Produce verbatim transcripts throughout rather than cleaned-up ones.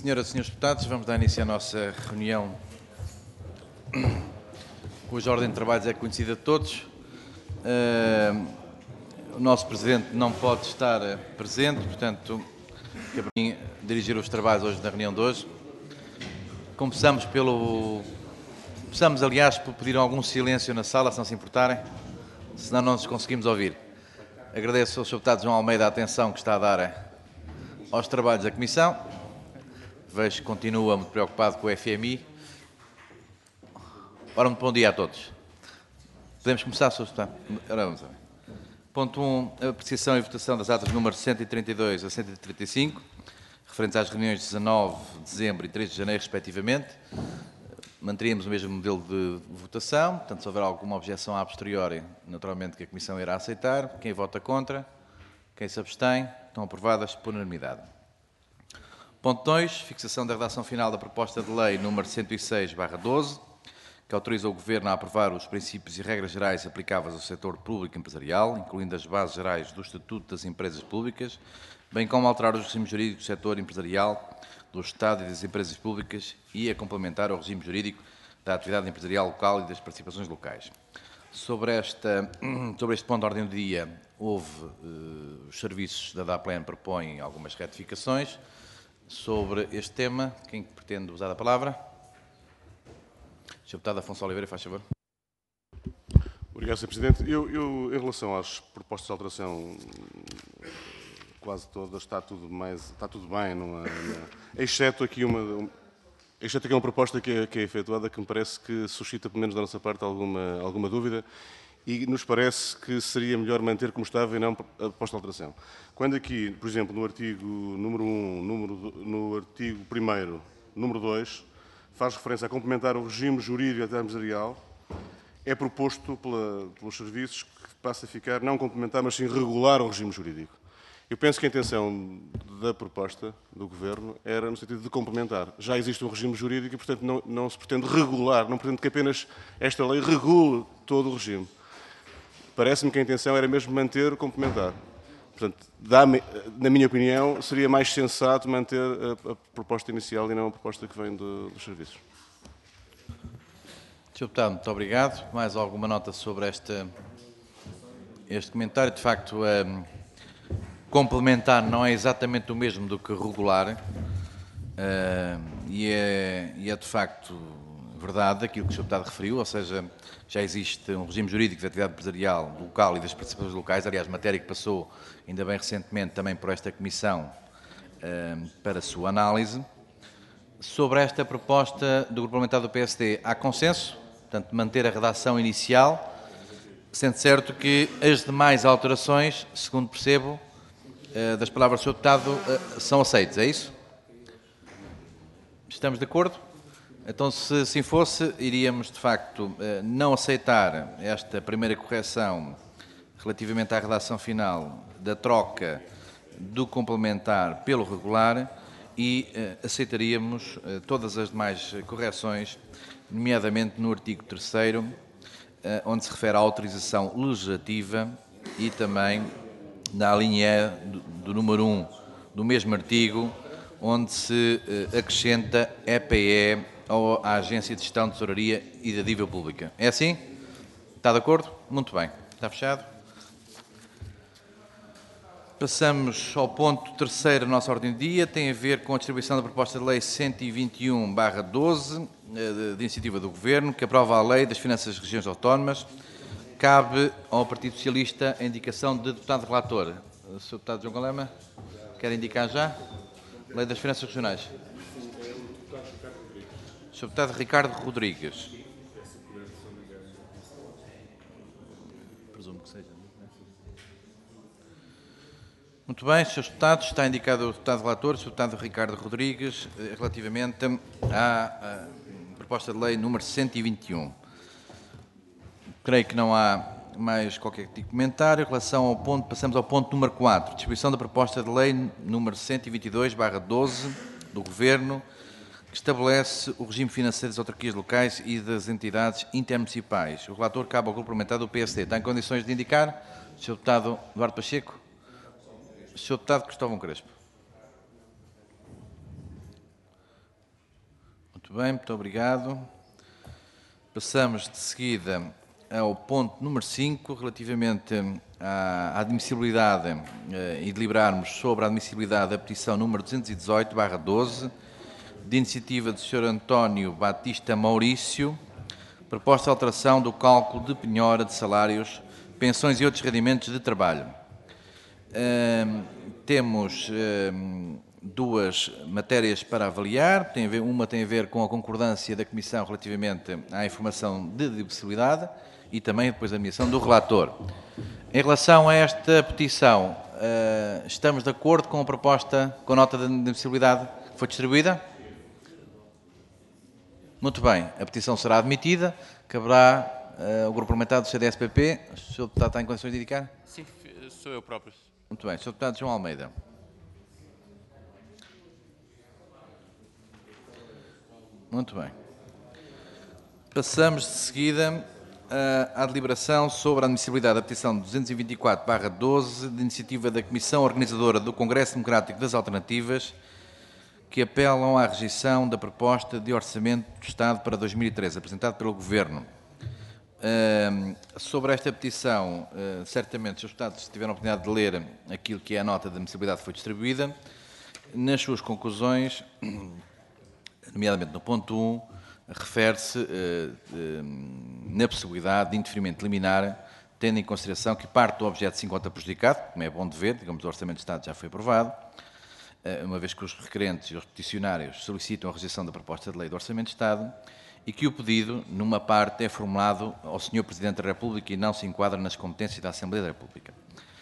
Senhoras e senhores deputados, vamos dar início à nossa reunião, cuja ordem de trabalhos é conhecida de todos. Uh, o nosso Presidente não pode estar presente, portanto, cabe a mim dirigir os trabalhos hoje na reunião de hoje. Começamos pelo... Começamos, aliás, por pedir algum silêncio na sala, se não se importarem, senão não nos conseguimos ouvir. Agradeço ao senhor Deputado João Almeida a atenção que está a dar aos trabalhos da Comissão. Vejo que continua muito preocupado com o F M I. Ora, muito bom dia a todos. Podemos começar, senhor Deputado? Ora, vamos ver. Ponto um, a apreciação e votação das atas número cento e trinta e dois a cento e trinta e cinco, referentes às reuniões de dezanove de dezembro e três de janeiro, respectivamente. Manteríamos o mesmo modelo de votação, portanto, se houver alguma objeção a posteriori, naturalmente que a Comissão irá aceitar. Quem vota contra, quem se abstém, estão aprovadas por unanimidade. Ponto dois, fixação da redação final da proposta de lei número cento e seis barra doze, que autoriza o Governo a aprovar os princípios e regras gerais aplicáveis ao setor público empresarial, incluindo as bases gerais do Estatuto das Empresas Públicas, bem como alterar os regimes jurídicos do setor empresarial, do Estado e das empresas públicas e a complementar o regime jurídico da atividade empresarial local e das participações locais. Sobre, esta, sobre este ponto de ordem do dia, houve, eh, os serviços da DAPLAN propõem algumas retificações. Sobre este tema, quem pretende usar a palavra? senhor Deputado Afonso Oliveira, faz favor. Obrigado, senhor Presidente. Eu, eu, em relação às propostas de alteração, quase todas, está tudo, mais, está tudo bem, não é, não é, exceto aqui uma, exceto aqui uma proposta que é, que é efetuada que me parece que suscita, pelo menos da nossa parte, alguma, alguma dúvida e nos parece que seria melhor manter como estava e não a proposta de alteração. Quando aqui, por exemplo, no artigo número um, número, no artigo primeiro, número dois, faz referência a complementar o regime jurídico da atividade empresarial, é proposto pela, pelos serviços que passa a ficar não complementar, mas sim regular o regime jurídico. Eu penso que a intenção da proposta do Governo era no sentido de complementar. Já existe um regime jurídico e, portanto, não, não se pretende regular, não pretende que apenas esta lei regule todo o regime. Parece-me que a intenção era mesmo manter, complementar. Portanto, na minha opinião, seria mais sensato manter a, a proposta inicial e não a proposta que vem do, dos serviços. senhor Deputado, muito obrigado. Mais alguma nota sobre esta, este comentário? De facto, um, complementar não é exatamente o mesmo do que regular uh, e, é, e é, de facto, verdade aquilo que o senhor Deputado referiu, ou seja, já existe um regime jurídico da atividade empresarial local e das participações locais, aliás, matéria que passou, ainda bem recentemente, também por esta Comissão uh, para a sua análise. Sobre esta proposta do Grupo Parlamentar do P S D, há consenso, portanto, manter a redação inicial, sendo certo que as demais alterações, segundo percebo, uh, das palavras do senhor Deputado, uh, são aceitas, é isso? Estamos de acordo? Então, se assim fosse, iríamos, de facto, não aceitar esta primeira correção relativamente à redação final da troca do complementar pelo regular e aceitaríamos todas as demais correções, nomeadamente no artigo terceiro, onde se refere à autorização legislativa e também na linha E do, do número um do mesmo artigo, onde se acrescenta E P E ou à Agência de Gestão de Tesouraria e da Dívida Pública. É assim? Está de acordo? Muito bem. Está fechado. Passamos ao ponto terceiro da nossa ordem do dia. Tem a ver com a distribuição da proposta de lei cento e vinte e um barra doze, de iniciativa do Governo, que aprova a Lei das Finanças das Regiões Autónomas. Cabe ao Partido Socialista a indicação de deputado relator. O senhor Deputado João Galema, quer indicar já? Lei das Finanças Regionais. senhor Deputado Ricardo Rodrigues. Presumo que seja. Muito bem, senhores deputados, está indicado o deputado relator, o senhor Deputado Ricardo Rodrigues, relativamente à, à proposta de lei número cento e vinte e um. Creio que não há mais qualquer tipo de comentário. Em relação ao ponto, passamos ao ponto número quatro, distribuição da proposta de lei número cento e vinte e dois barra doze do Governo, que estabelece o regime financeiro das autarquias locais e das entidades intermunicipais. O relator cabe ao Grupo Parlamentar do P S D. Está em condições de indicar? senhor Deputado Eduardo Pacheco. senhor Deputado Cristóvão Crespo. Muito bem, muito obrigado. Passamos de seguida ao ponto número cinco, relativamente à admissibilidade eh, e deliberarmos sobre a admissibilidade da petição número duzentos e dezoito barra doze, de iniciativa do senhor António Batista Maurício, proposta de alteração do cálculo de penhora de salários, pensões e outros rendimentos de trabalho. Uh, temos uh, duas matérias para avaliar. Tem a ver, uma tem a ver com a concordância da Comissão relativamente à informação de deducibilidade e também depois a admissão do relator. Em relação a esta petição, uh, estamos de acordo com a proposta, com a nota de deducibilidade que foi distribuída? Muito bem, a petição será admitida. Caberá uh, o grupo parlamentar do C D S P P. O senhor deputado está em condições de indicar? Sim, sou eu próprio. Muito bem, senhor Deputado João Almeida. Muito bem. Passamos de seguida à deliberação sobre a admissibilidade da petição duzentos e vinte e quatro barra doze, de iniciativa da Comissão Organizadora do Congresso Democrático das Alternativas, que apelam à rejeição da proposta de Orçamento do Estado para dois mil e treze, apresentada pelo Governo. Uh, sobre esta petição, uh, certamente os deputados tiveram a oportunidade de ler aquilo que é a nota de admissibilidade que foi distribuída. Nas suas conclusões, nomeadamente no ponto um, refere-se uh, uh, na possibilidade de indeferimento liminar, tendo em consideração que parte do objeto se encontra prejudicado, como é bom de ver, digamos, o Orçamento do Estado já foi aprovado, uh, uma vez que os requerentes e os peticionários solicitam a rejeição da proposta de lei do Orçamento de Estado, e que o pedido, numa parte, é formulado ao senhor Presidente da República e não se enquadra nas competências da Assembleia da República.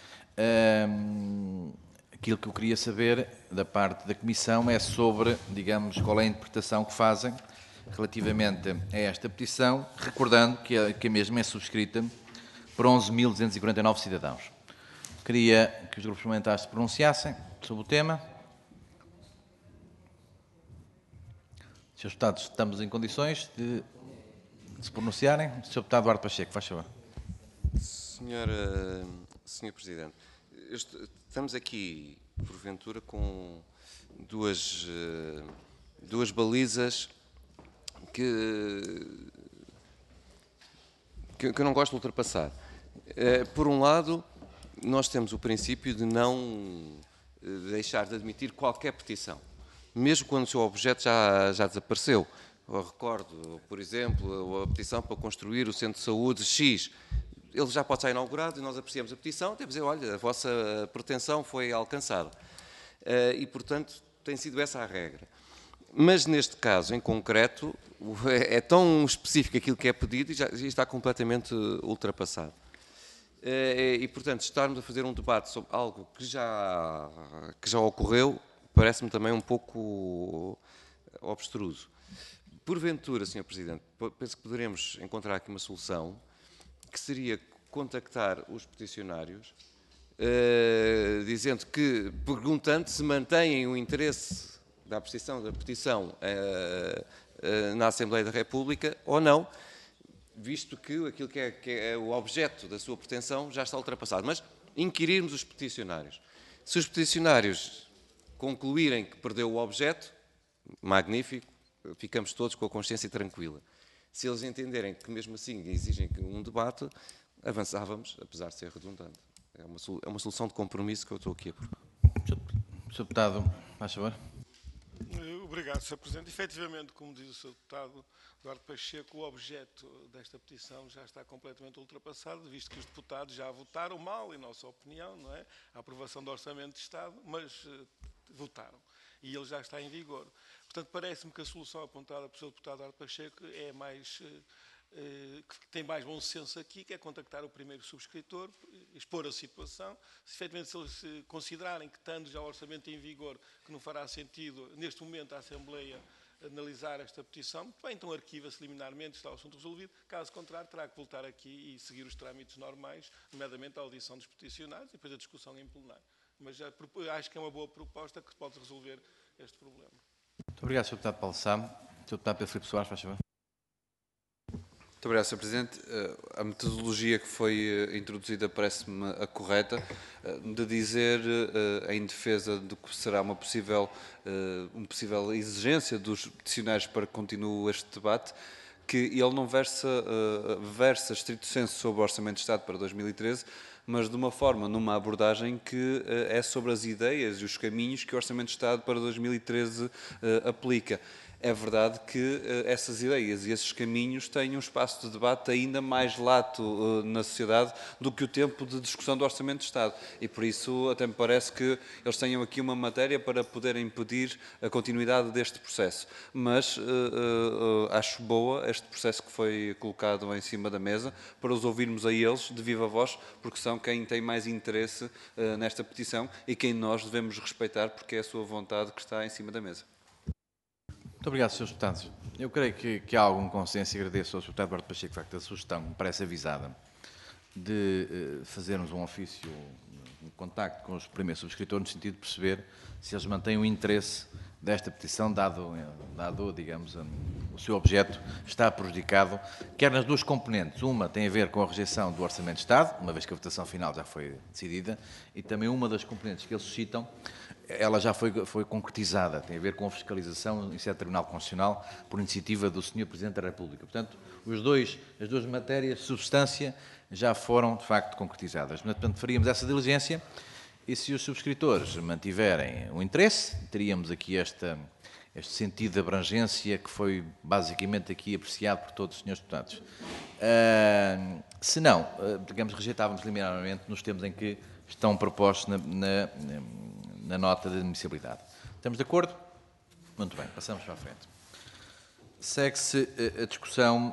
Um, aquilo que eu queria saber da parte da Comissão é sobre, digamos, qual é a interpretação que fazem relativamente a esta petição, recordando que a, que a mesma é subscrita por onze mil duzentos e quarenta e nove cidadãos. Queria que os grupos parlamentares se pronunciassem sobre o tema. Senhores deputados, estamos em condições de se pronunciarem. Senhor Deputado Duarte Pacheco, faz favor. Senhora, Senhor Presidente, estamos aqui, porventura, com duas, duas balizas que, que eu não gosto de ultrapassar. Por um lado, nós temos o princípio de não deixar de admitir qualquer petição, mesmo quando o seu objeto já, já desapareceu. Eu recordo, por exemplo, a petição para construir o Centro de Saúde X. Ele já pode estar inaugurado e nós apreciamos a petição, temos de dizer, olha, a vossa pretensão foi alcançada. E, portanto, tem sido essa a regra. Mas, neste caso, em concreto, é tão específico aquilo que é pedido e já está completamente ultrapassado. E, portanto, estarmos a fazer um debate sobre algo que já, que já ocorreu, parece-me também um pouco obstruso. Porventura, senhor Presidente, penso que poderemos encontrar aqui uma solução, que seria contactar os peticionários, uh, dizendo que, perguntando se mantêm o interesse da apreciação da petição uh, uh, na Assembleia da República ou não, visto que aquilo que é, que é o objeto da sua pretensão já está ultrapassado. Mas inquirirmos os peticionários. Se os peticionários concluírem que perdeu o objeto, magnífico, ficamos todos com a consciência tranquila. Se eles entenderem que mesmo assim exigem um debate, avançávamos, apesar de ser redundante. É uma, é uma solução de compromisso que eu estou aqui a propor. senhor Deputado, faz favor. Obrigado, senhor Presidente. Efetivamente, como diz o senhor Deputado Duarte Pacheco, o objeto desta petição já está completamente ultrapassado, visto que os deputados já votaram mal, em nossa opinião, não é? A aprovação do Orçamento de Estado, mas uh, votaram. E ele já está em vigor. Portanto, parece-me que a solução apontada pelo senhor Deputado Duarte Pacheco é mais, uh, uh, que tem mais bom senso aqui, que é contactar o primeiro subscritor, expor a situação. Se efetivamente se eles considerarem que, estando já o orçamento em vigor, que não fará sentido, neste momento, a Assembleia analisar esta petição, muito bem, então arquiva-se liminarmente, está o assunto resolvido. Caso contrário, terá que voltar aqui e seguir os trâmites normais, nomeadamente a audição dos peticionários e depois a discussão em plenário. Mas já, acho que é uma boa proposta que pode resolver este problema. Muito obrigado, senhor Deputado Paulo Sá. senhor Deputado Pedro Filipe Soares, faz favor. Muito obrigado, senhor Presidente. A metodologia que foi introduzida parece-me a correta, de dizer, em defesa do que será uma possível, uma possível exigência dos peticionários para que continue este debate, que ele não versa, versa estrito senso sobre o Orçamento de Estado para dois mil e treze, mas de uma forma, numa abordagem que é sobre as ideias e os caminhos que o Orçamento de Estado para dois mil e treze aplica. É verdade que uh, essas ideias e esses caminhos têm um espaço de debate ainda mais lato uh, na sociedade do que o tempo de discussão do Orçamento de Estado. E por isso até me parece que eles tenham aqui uma matéria para poderem impedir a continuidade deste processo. Mas uh, uh, acho boa este processo que foi colocado em cima da mesa para os ouvirmos a eles de viva voz, porque são quem tem mais interesse uh, nesta petição e quem nós devemos respeitar, porque é a sua vontade que está em cima da mesa. Muito obrigado, senhores Deputados. Eu creio que, que há algum consenso e agradeço ao senhor Deputado Duarte Pacheco, de facto, a sugestão, me parece avisada, de eh, fazermos um ofício, um contacto com os primeiros subscritores, no sentido de perceber se eles mantêm o interesse desta petição, dado, dado digamos, um, o seu objeto está prejudicado, quer nas duas componentes. Uma tem a ver com a rejeição do Orçamento de Estado, uma vez que a votação final já foi decidida, e também uma das componentes que eles suscitam, ela já foi, foi concretizada, tem a ver com a fiscalização em sede Tribunal Constitucional por iniciativa do senhor Presidente da República. Portanto, os dois, as duas matérias de substância já foram, de facto, concretizadas. Portanto, faríamos essa diligência e, se os subscritores mantiverem o interesse, teríamos aqui esta, este sentido de abrangência que foi basicamente aqui apreciado por todos os senhores deputados. Uh, se não, uh, digamos, rejeitávamos liminarmente nos termos em que estão propostos na, na, na nota de admissibilidade. Estamos de acordo? Muito bem, passamos para a frente. Segue-se a discussão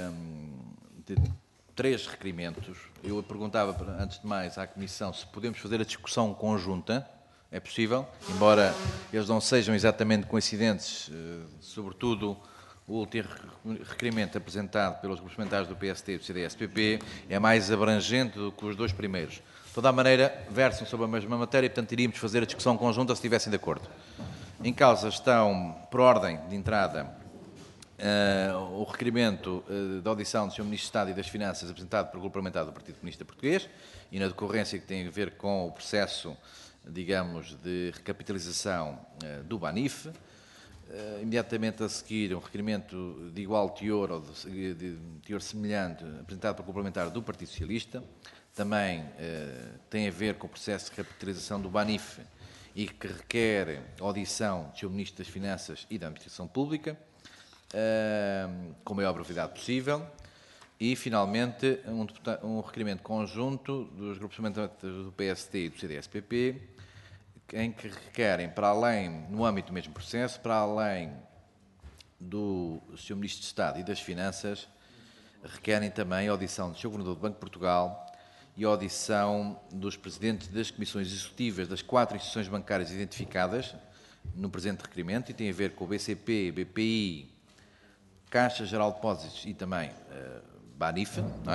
de três requerimentos. Eu perguntava, antes de mais, à Comissão se podemos fazer a discussão conjunta. É possível, embora eles não sejam exatamente coincidentes, sobretudo o último requerimento apresentado pelos grupos parlamentares do P S D e do C D S P P é mais abrangente do que os dois primeiros. De toda a maneira, versam sobre a mesma matéria e, portanto, iríamos fazer a discussão conjunta se estivessem de acordo. Em causa estão, por ordem de entrada, uh, o requerimento uh, da audição do senhor Ministro de Estado e das Finanças apresentado pelo Grupo Parlamentar do Partido Comunista Português e na decorrência que tem a ver com o processo, digamos, de recapitalização uh, do BANIF. Uh, imediatamente a seguir, um requerimento de igual teor ou de, de teor semelhante apresentado pelo Grupo Parlamentar do Partido Socialista. Também uh, tem a ver com o processo de recapitalização do BANIF e que requer audição do senhor Ministro das Finanças e da Administração Pública, uh, com a maior brevidade possível. E, finalmente, um, um requerimento conjunto dos grupos parlamentares do P S D e do C D S P P, em que requerem, para além, no âmbito do mesmo processo, para além do senhor Ministro de Estado e das Finanças, requerem também a audição do senhor Governador do Banco de Portugal e a audição dos presidentes das comissões executivas das quatro instituições bancárias identificadas no presente requerimento, e tem a ver com o B C P, B P I, Caixa Geral de Depósitos e também uh, BANIF, não é?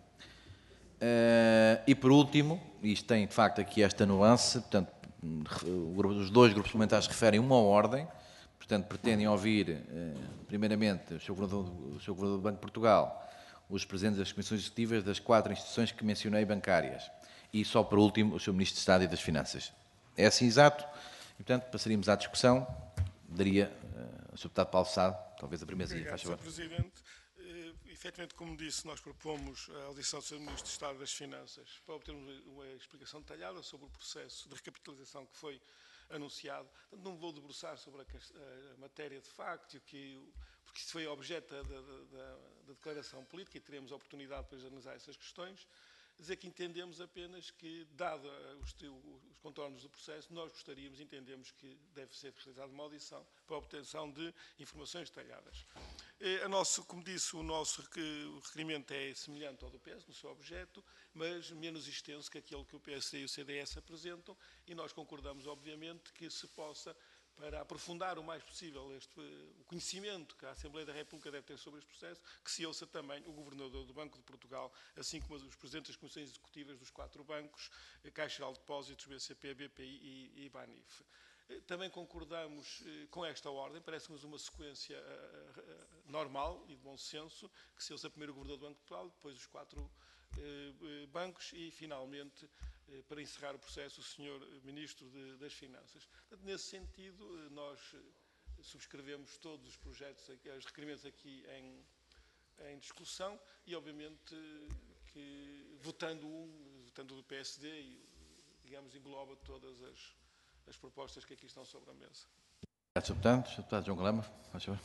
Uh, e, por último, isto tem, de facto, aqui esta nuance, portanto, os dois grupos parlamentares referem uma ordem, portanto, pretendem ouvir, uh, primeiramente, o senhor Governador, o senhor Governador do Banco de Portugal, os presidentes das comissões executivas das quatro instituições que mencionei bancárias e, só por último, o senhor Ministro de Estado e das Finanças. É assim exato? E, portanto, passaríamos à discussão. Daria uh, ao senhor Deputado Paulo Sá, talvez a primazia. Obrigado, senhor Presidente. Uh, efetivamente, como disse, nós propomos a audição do senhor Ministro de Estado das Finanças para obtermos uma explicação detalhada sobre o processo de recapitalização que foi anunciado. Portanto, não vou debruçar sobre a, a, a matéria de facto, que, porque isso foi objeto da, da, da, da declaração política e teremos a oportunidade depois de analisar essas questões. Dizer que entendemos apenas que, dado os, os contornos do processo, nós gostaríamos, entendemos que deve ser realizada uma audição para a obtenção de informações detalhadas. A nosso, como disse, o nosso requerimento é semelhante ao do P S, no seu objeto, mas menos extenso que aquele que o P S D e o C D S apresentam, e nós concordamos, obviamente, que se possa, para aprofundar o mais possível este, o conhecimento que a Assembleia da República deve ter sobre este processo, que se ouça também o Governador do Banco de Portugal, assim como os Presidentes das Comissões Executivas dos quatro bancos, Caixa Geral de Depósitos, B C P, B P I e, e BANIF. Também concordamos com esta ordem, parece-nos uma sequência normal e de bom senso, que se ouça primeiro o Governador do Banco de Portugal, depois os quatro bancos e, finalmente, para encerrar o processo, o senhor Ministro de, das Finanças. Portanto, nesse sentido, nós subscrevemos todos os projetos, os requerimentos aqui em, em discussão e, obviamente, que votando um, votando do P S D, e, digamos, engloba todas as, as propostas que aqui estão sobre a mesa. Obrigado, senhor Deputado. senhor Deputado João Galamba, faz favor.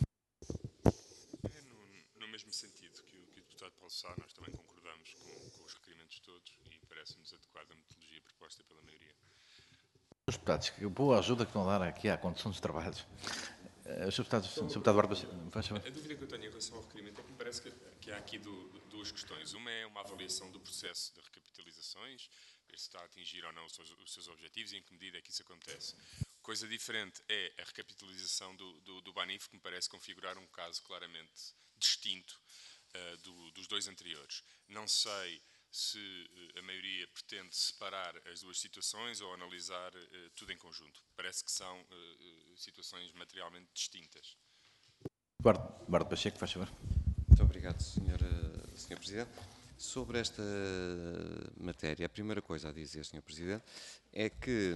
É no, no mesmo sentido que o, que o Deputado Paulo Sá, nós também concordamos com, com os requerimentos todos e parece-nos adequada a metodologia proposta pela maioria. Os deputados, que boa ajuda que estão a dar aqui à condução dos trabalhos. Uh, senhor Deputado, senhor Deputado Duarte Pacheco, faz favor. A dúvida que eu tenho em relação ao requerimento é que me parece que, que há aqui do, duas questões. Uma é uma avaliação do processo de recapitalizações, ver se está a atingir ou não os seus, os seus objetivos e em que medida é que isso acontece. Coisa diferente é a recapitalização do, do, do Banif, que me parece configurar um caso claramente distinto uh, do, dos dois anteriores. Não sei se uh, a maioria pretende separar as duas situações ou analisar uh, tudo em conjunto. Parece que são uh, situações materialmente distintas. Duarte Pacheco, faz favor. Muito obrigado, senhor, senhor Presidente. Sobre esta matéria, a primeira coisa a dizer, senhor Presidente, é que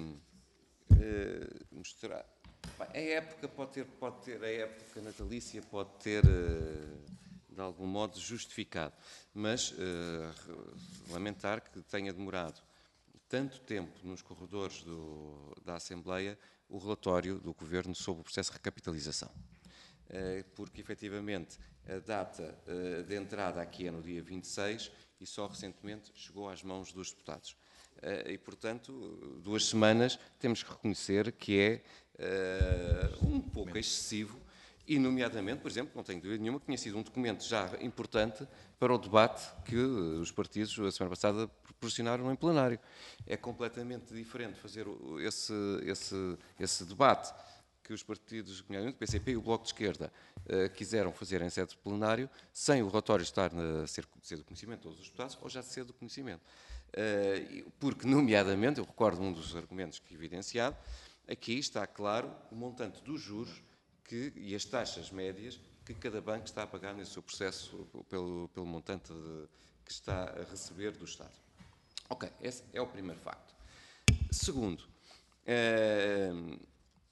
uh, mostrar... A época pode ter, pode ter, a época natalícia pode ter, uh, de algum modo, justificado, mas uh, lamentar que tenha demorado tanto tempo nos corredores do, da Assembleia o relatório do Governo sobre o processo de recapitalização. Uh, porque, efetivamente, a data uh, de entrada aqui é no dia vinte e seis e só recentemente chegou às mãos dos deputados. Uh, e, portanto, duas semanas temos que reconhecer que é uh, um pouco excessivo e, nomeadamente, por exemplo, não tenho dúvida nenhuma que tinha sido um documento já importante para o debate que os partidos, a semana passada, proporcionaram em plenário. É completamente diferente fazer esse, esse, esse debate que os partidos, nomeadamente o P C P e o Bloco de Esquerda, uh, quiseram fazer em sede plenário, sem o relatório estar a ser, ser do conhecimento de todos os deputados, ou já ser do conhecimento. Uh, porque, nomeadamente, eu recordo um dos argumentos que evidenciado, aqui está claro o montante dos juros que, e as taxas médias que cada banco está a pagar nesse seu processo pelo, pelo montante de, que está a receber do Estado. Ok, esse é o primeiro facto. Segundo, uh,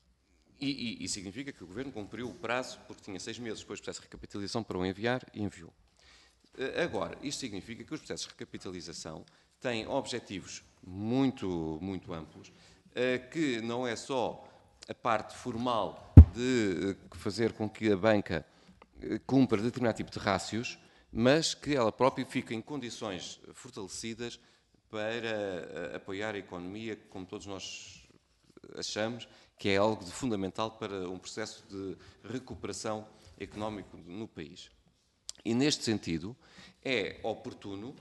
E, e, e significa que o Governo cumpriu o prazo, porque tinha seis meses depois do processo de recapitalização para o enviar e enviou. Agora, isto significa que os processos de recapitalização têm objetivos muito, muito amplos, que não é só a parte formal de fazer com que a banca cumpra determinado tipo de rácios, mas que ela própria fique em condições fortalecidas para apoiar a economia, como todos nós achamos, que é algo de fundamental para um processo de recuperação económico no país. E, neste sentido, é oportuno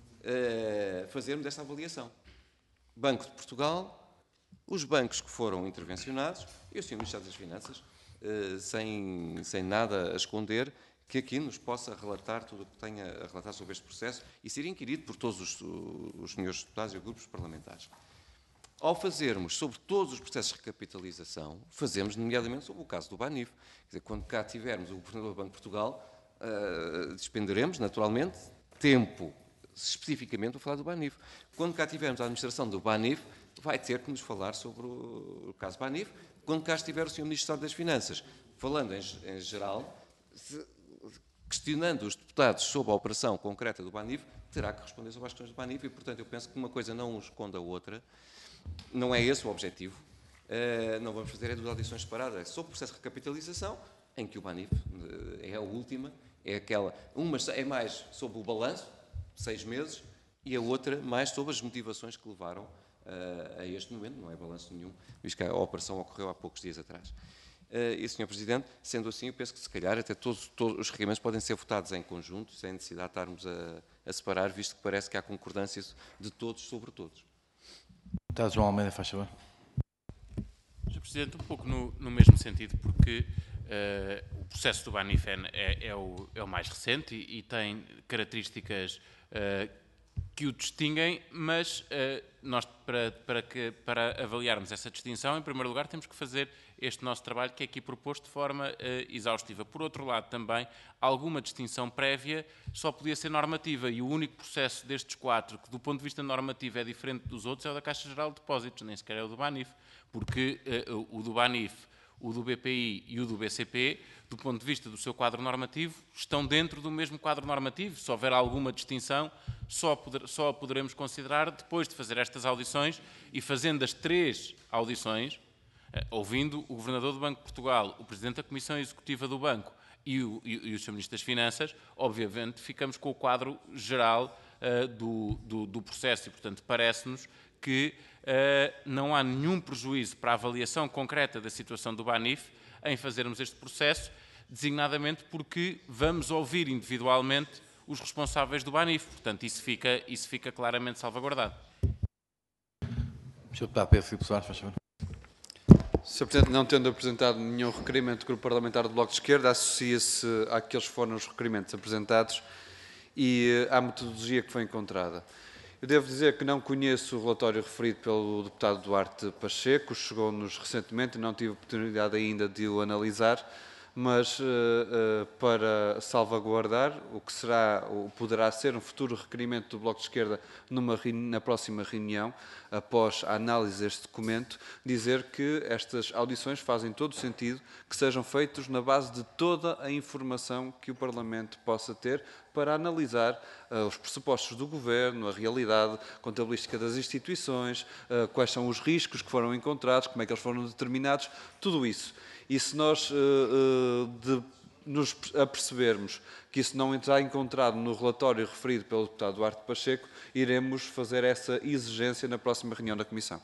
uh, fazermos esta avaliação. Banco de Portugal, os bancos que foram intervencionados e o senhor Ministro das Finanças, uh, sem, sem nada a esconder, que aqui nos possa relatar tudo o que tenha a relatar sobre este processo e ser inquirido por todos os, os senhores deputados e grupos parlamentares. Ao fazermos sobre todos os processos de recapitalização, fazemos nomeadamente sobre o caso do Banif. Quer dizer, quando cá tivermos o Governador do Banco de Portugal, uh, despenderemos, naturalmente, tempo especificamente a falar do Banif. Quando cá tivermos a administração do Banif, vai ter que nos falar sobre o, o caso Banif. Quando cá estiver o senhor Ministro do Estado das Finanças, falando em, em geral, se, questionando os deputados sobre a operação concreta do Banif, terá que responder sobre as questões do Banif e, portanto, eu penso que uma coisa não esconde a outra. Não é esse o objetivo. Uh, não vamos fazer é duas audições separadas. Sobre o processo de recapitalização, em que o Banif uh, é a última, é aquela. Uma é mais sobre o balanço, seis meses, e a outra mais sobre as motivações que levaram uh, a este momento. Não é balanço nenhum, visto que a operação ocorreu há poucos dias atrás. Uh, e, senhor Presidente, sendo assim, eu penso que se calhar até todos, todos os requerimentos podem ser votados em conjunto, sem necessidade de estarmos a, a separar, visto que parece que há concordância de todos sobre todos. Deputado João Almeida, faz favor. senhor Presidente, um pouco no, no mesmo sentido, porque uh, o processo do Banif é, é, o, é o mais recente e, e tem características uh, que o distinguem, mas uh, nós, para, para, que, para avaliarmos essa distinção, em primeiro lugar, temos que fazer este nosso trabalho, que é aqui proposto de forma uh, exaustiva. Por outro lado, também, alguma distinção prévia só podia ser normativa, e o único processo destes quatro, que do ponto de vista normativo é diferente dos outros, é o da Caixa Geral de Depósitos, nem sequer é o do BANIF, porque uh, o do BANIF, o do B P I e o do B C P, do ponto de vista do seu quadro normativo, estão dentro do mesmo quadro normativo. Se houver alguma distinção, só, poder, só a poderemos considerar depois de fazer estas audições e fazendo as três audições, ouvindo o Governador do Banco de Portugal, o Presidente da Comissão Executiva do Banco e o, e, e o senhor Ministro das Finanças, obviamente ficamos com o quadro geral uh, do, do, do processo e, portanto, parece-nos que uh, não há nenhum prejuízo para a avaliação concreta da situação do BANIF em fazermos este processo, designadamente porque vamos ouvir individualmente os responsáveis do BANIF. Portanto, isso fica, isso fica claramente salvaguardado. senhor Deputado Pedro Filipe Soares, faz favor. senhor Presidente, não tendo apresentado nenhum requerimento do Grupo Parlamentar do Bloco de Esquerda, associa-se àqueles que foram os requerimentos apresentados e à metodologia que foi encontrada. Eu devo dizer que não conheço o relatório referido pelo deputado Duarte Pacheco, chegou-nos recentemente e não tive oportunidade ainda de o analisar, mas uh, uh, para salvaguardar o que será, ou poderá ser um futuro requerimento do Bloco de Esquerda numa, na próxima reunião, após a análise deste documento, dizer que estas audições fazem todo o sentido que sejam feitas na base de toda a informação que o Parlamento possa ter para analisar uh, os pressupostos do Governo, a realidade contabilística das instituições, uh, quais são os riscos que foram encontrados, como é que eles foram determinados, tudo isso. E se nós uh, uh, de, nos apercebermos que isso não está encontrado no relatório referido pelo deputado Duarte Pacheco, iremos fazer essa exigência na próxima reunião da Comissão.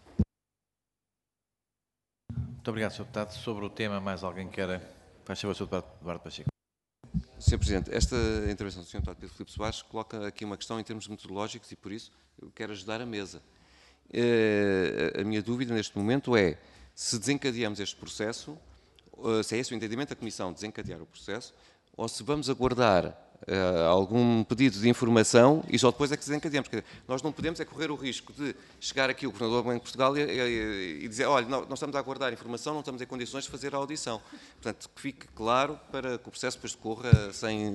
Muito obrigado, senhor Deputado. Sobre o tema, mais alguém quer? Faz favor, senhor Deputado Duarte Pacheco. senhor Presidente, esta intervenção do senhor Deputado Pedro Filipe Soares coloca aqui uma questão em termos metodológicos e, por isso, eu quero ajudar a mesa. Uh, a minha dúvida neste momento é se desencadeamos este processo, se é esse o entendimento da Comissão, desencadear o processo, ou se vamos aguardar uh, algum pedido de informação e só depois é que desencadeamos. Quer dizer, nós não podemos é correr o risco de chegar aqui o Governador do Banco de Portugal e, e, e dizer, olha, nós estamos a aguardar informação, não estamos em condições de fazer a audição. Portanto, que fique claro para que o processo depois decorra sem...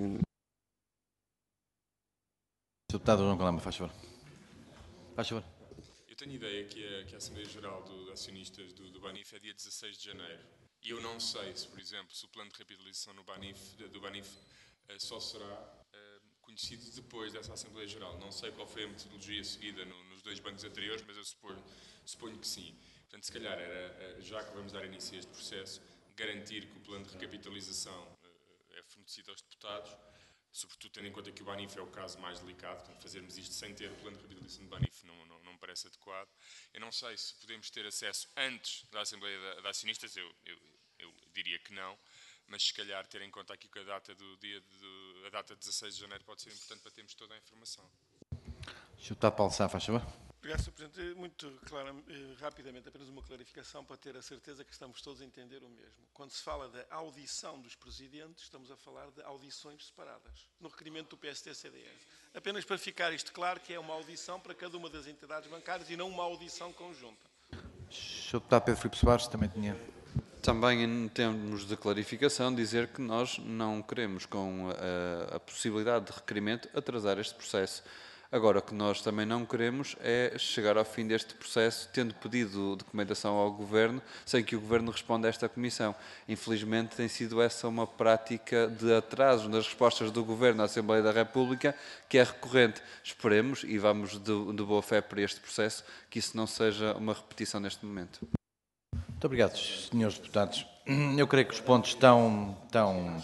senhor Deputado João Calamba, faz favor. Faz favor. Eu tenho ideia que a, que a Assembleia Geral dos do Acionistas do, do BANIF é dia dezasseis de janeiro. E eu não sei se, por exemplo, se o plano de recapitalização no BANIF, do BANIF uh, só será uh, conhecido depois dessa Assembleia Geral. Não sei qual foi a metodologia seguida no, nos dois bancos anteriores, mas eu suponho, suponho que sim. Portanto, se calhar era, uh, já que vamos dar início a este processo, garantir que o plano de recapitalização uh, é fornecido aos deputados, sobretudo tendo em conta que o BANIF é o caso mais delicado, portanto, fazermos isto sem ter o plano de recapitalização do BANIF não, não, não me parece adequado. Eu não sei se podemos ter acesso antes da Assembleia de Acionistas, eu, eu, eu diria que não, mas se calhar ter em conta aqui que a data do dia de, a data de dezasseis de janeiro pode ser importante para termos toda a informação. senhor Deputado Paulo Sá, faz favor. Obrigado, senhor Presidente. Muito claro, rapidamente, apenas uma clarificação para ter a certeza que estamos todos a entender o mesmo. Quando se fala da audição dos presidentes, estamos a falar de audições separadas, no requerimento do P S D C D S. Apenas para ficar isto claro, que é uma audição para cada uma das entidades bancárias e não uma audição conjunta. senhor Deputado Pedro Filipe Soares também tinha... Também em termos de clarificação, dizer que nós não queremos, com a, a possibilidade de requerimento, atrasar este processo. Agora, o que nós também não queremos é chegar ao fim deste processo tendo pedido documentação ao Governo sem que o Governo responda a esta Comissão. Infelizmente, tem sido essa uma prática de atraso nas respostas do Governo à Assembleia da República que é recorrente. Esperemos, e vamos de, de boa fé para este processo, que isso não seja uma repetição neste momento. Muito obrigado, senhores deputados. Eu creio que os pontos estão, estão,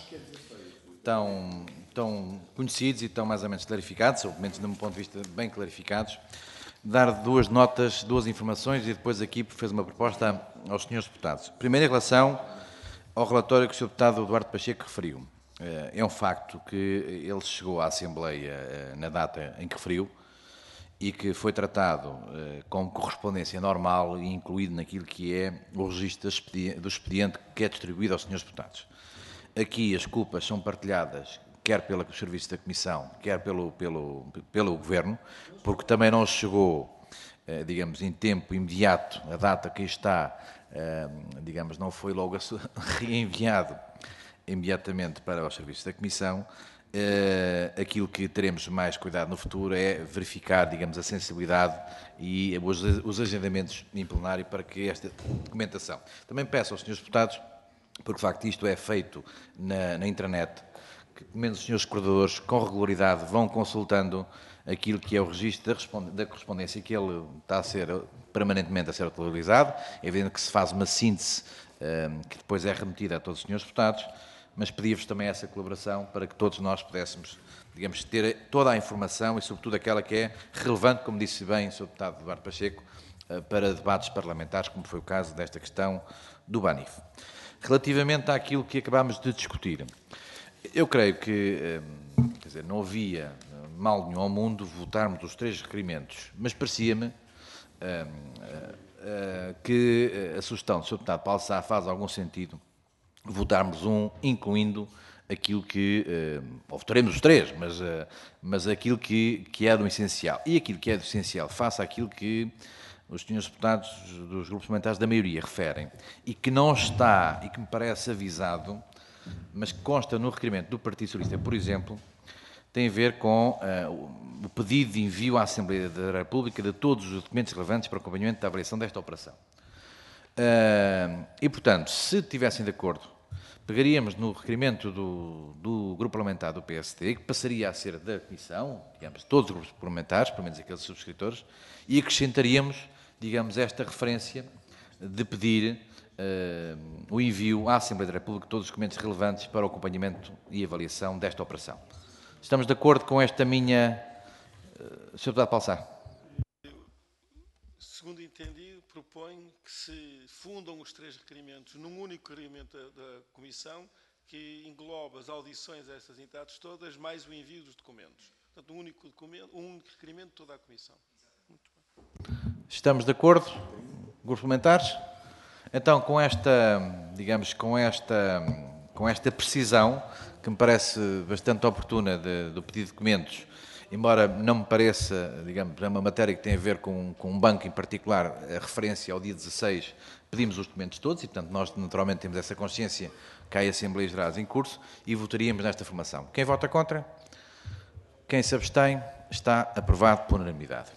estão, estão conhecidos e estão mais ou menos clarificados, ou pelo menos, de um ponto de vista, bem clarificados. Dar duas notas, duas informações e depois aqui fez uma proposta aos senhores deputados. Primeiro, em relação ao relatório que o senhor deputado Duarte Pacheco referiu. É um facto que ele chegou à Assembleia na data em que referiu, e que foi tratado eh, com correspondência normal e incluído naquilo que é o registro do expediente que é distribuído aos senhores deputados. Aqui as culpas são partilhadas quer pelos serviços da Comissão, quer pelo, pelo, pelo Governo, porque também não chegou, digamos, em tempo imediato, a data que aí está, digamos, não foi logo reenviado imediatamente para os serviços da Comissão. Aquilo que teremos mais cuidado no futuro é verificar, digamos, a sensibilidade e os, os agendamentos em plenário para que esta documentação. Também peço aos senhores deputados, porque de facto isto é feito na, na intranet, que pelo menos os senhores coordenadores com regularidade vão consultando aquilo que é o registro da, da correspondência que ele está a ser permanentemente a ser atualizado. É evidente que se faz uma síntese um, que depois é remetida a todos os senhores deputados, mas pedi-vos também essa colaboração para que todos nós pudéssemos, digamos, ter toda a informação e sobretudo aquela que é relevante, como disse bem o senhor deputado Eduardo Pacheco, para debates parlamentares, como foi o caso desta questão do BANIF. Relativamente àquilo que acabámos de discutir, eu creio que, quer dizer, não havia mal nenhum ao mundo votarmos os três requerimentos, mas parecia-me que a sugestão do senhor deputado Paulo Sá faz algum sentido votarmos um, incluindo aquilo que, ou votaremos os três, mas, mas aquilo que, que é do essencial. E aquilo que é do essencial, face àquilo que os senhores deputados dos grupos parlamentares da maioria referem, e que não está, e que me parece avisado, mas que consta no requerimento do Partido Socialista, por exemplo, tem a ver com uh, o pedido de envio à Assembleia da República de todos os documentos relevantes para o acompanhamento da avaliação desta operação. Uh, e, portanto, se estivessem de acordo, pegaríamos no requerimento do, do grupo parlamentar do P S D, que passaria a ser da Comissão, digamos, todos os grupos parlamentares, pelo menos aqueles subscritores, e acrescentaríamos, digamos, esta referência de pedir uh, o envio à Assembleia da República de todos os documentos relevantes para o acompanhamento e avaliação desta operação. Estamos de acordo com esta minha... Uh, senhor Deputado Paulo Sá. Segundo entendi, propõe que se fundam os três requerimentos num único requerimento da, da Comissão, que engloba as audições a essas entidades todas, mais o envio dos documentos. Portanto, um único, documento, um único requerimento de toda a Comissão. Muito bem. Estamos de acordo, grupos parlamentares? Então, com esta, digamos, com esta, com esta precisão, que me parece bastante oportuna de, do pedido de documentos, embora não me pareça, digamos, é uma matéria que tem a ver com, com um banco em particular, a referência ao dia dezasseis, pedimos os documentos todos e, portanto, nós naturalmente temos essa consciência que há Assembleias Gerais em curso e votaríamos nesta formação. Quem vota contra? Quem se abstém? Está aprovado por unanimidade.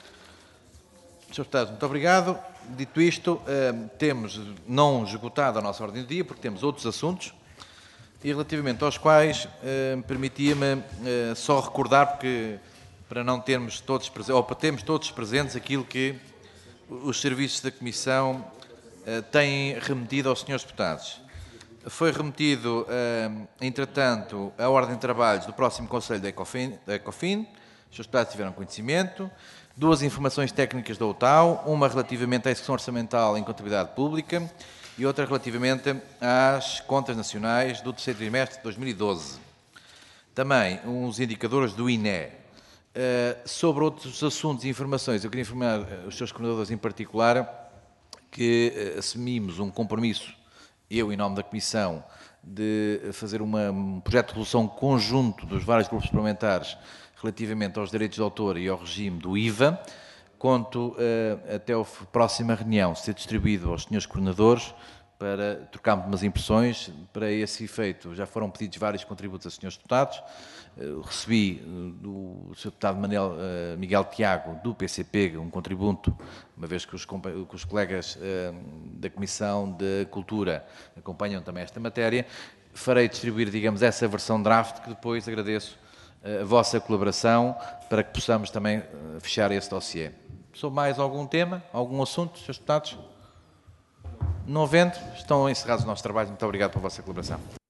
senhores Deputados, muito obrigado. Dito isto, temos não esgotado a nossa ordem do dia, porque temos outros assuntos, e relativamente aos quais eh, permitia-me eh, só recordar, porque para não termos todos presentes, ou para termos todos presentes aquilo que os serviços da Comissão eh, têm remetido aos senhores deputados. Foi remetido, eh, entretanto, a ordem de trabalhos do próximo Conselho da Ecofin, da Ecofin. Os senhores deputados tiveram conhecimento. Duas informações técnicas da O T A U, uma relativamente à execução orçamental em contabilidade pública, e outra relativamente às contas nacionais do terceiro trimestre de dois mil e doze. Também uns indicadores do I N E. Uh, sobre outros assuntos e informações, eu queria informar uh, os seus coordenadores em particular que uh, assumimos um compromisso, eu em nome da Comissão, de fazer uma, um projeto de resolução conjunto dos vários grupos parlamentares relativamente aos direitos de autor e ao regime do I V A. Conto uh, até a próxima reunião ser distribuído aos senhores coordenadores para trocarmos umas impressões. Para esse efeito, já foram pedidos vários contributos a senhores deputados. Uh, recebi uh, do senhor deputado Manel, uh, Miguel Tiago, do P C P, um contributo, uma vez que os, que os colegas uh, da Comissão de Cultura acompanham também esta matéria. Farei distribuir, digamos, essa versão draft, que depois agradeço a vossa colaboração para que possamos também uh, fechar esse dossiê. Sobre mais algum tema, algum assunto, senhores deputados? Não havendo, estão encerrados os nossos trabalhos. Muito obrigado pela vossa colaboração.